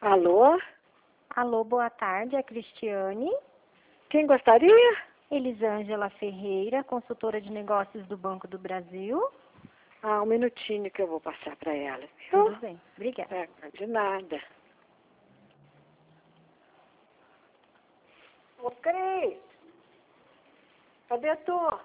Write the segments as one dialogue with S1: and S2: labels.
S1: Alô?
S2: Alô, boa tarde, é a Cristiane.
S1: Quem gostaria?
S2: Elisângela Ferreira, consultora de negócios do Banco do Brasil.
S1: Um minutinho que eu vou passar para ela.
S2: Tudo bem, obrigada.
S1: De nada. Ô, Cris, cadê tu?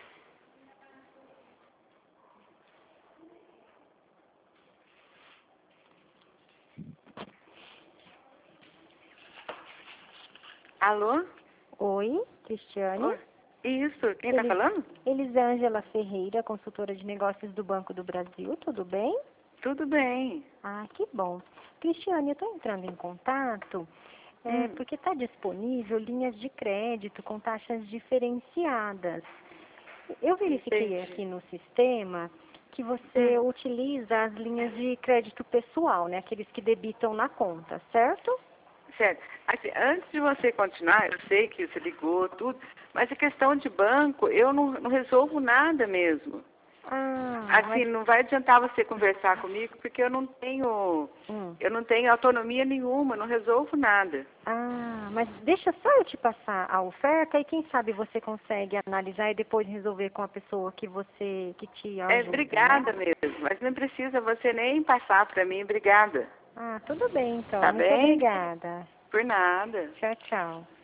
S3: Alô?
S2: Oi, Cristiane.
S3: Oi. Isso, quem tá falando?
S2: Elisângela Ferreira, consultora de negócios do Banco do Brasil, tudo bem?
S3: Tudo bem.
S2: Ah, que bom. Cristiane, eu estou entrando em contato porque está disponível linhas de crédito com taxas diferenciadas. Eu verifiquei
S3: Entendi.
S2: aqui no sistema que você utiliza as linhas de crédito pessoal, né? Aqueles que debitam na conta, certo?
S3: Certo. Assim, antes de você continuar, eu sei que você ligou, tudo, mas a questão de banco, eu não resolvo nada mesmo. Assim, não vai adiantar você conversar comigo, porque eu não tenho autonomia nenhuma, não resolvo nada.
S2: Mas deixa só eu te passar a oferta e quem sabe você consegue analisar e depois resolver com a pessoa que te ajuda.
S3: Obrigada
S2: né?
S3: mesmo, mas não precisa você nem passar para mim, obrigada.
S2: Tudo bem então.
S3: Tá
S2: Muito
S3: bem?
S2: obrigada.
S3: Por nada.
S2: Tchau, tchau.